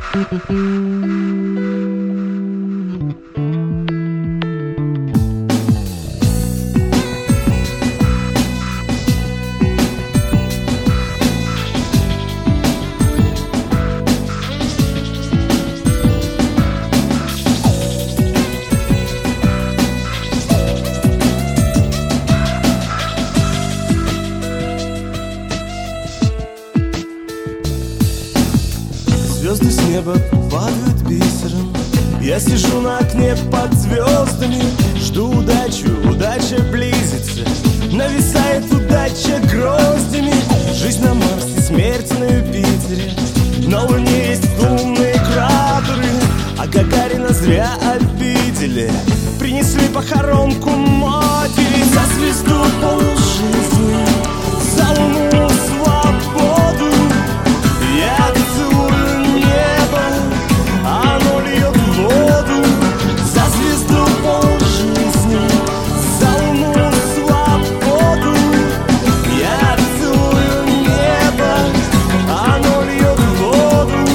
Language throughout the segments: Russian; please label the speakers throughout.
Speaker 1: Звезды с неба падают бисером. Я сижу на окне под звездами, жду удачу, удача близится. Нависает удача гроздями. Жизнь на Марсе, смерть на Юпитере. На Луне есть лунные кратеры, а Гагарина зря обидели. Принесли похоронку матери. За звезду полжизни, за Луну свободу. Я целую небо, оно льет воду. За звезду полжизни, за Луну свободу. Я целую небо, оно льет воду.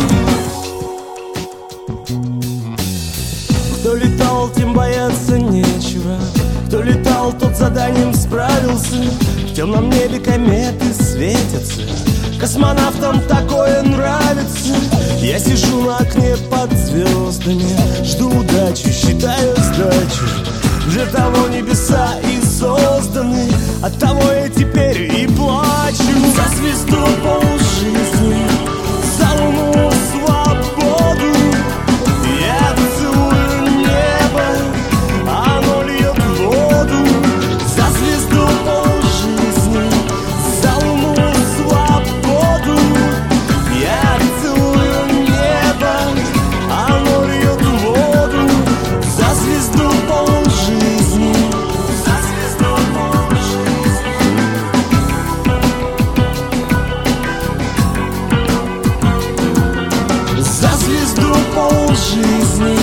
Speaker 1: Кто летал, тем бояться нечего. Кто летал, тот заданием справился. В темном небе кометы светятся. Космонавтам такое нравится. Я сижу на окне под звездами, жду удачу, считаю сдачу. Для того небеса и созданы, от того я теперь и плачу. За звезду полжизни, за Луну свободу. Я целую небо, оно льет воду. За звезду полжизни, за Луну свободу. Я целую небо, оно льет воду. За звезду полжизни, за звезду полжизни. За звезду полжизни.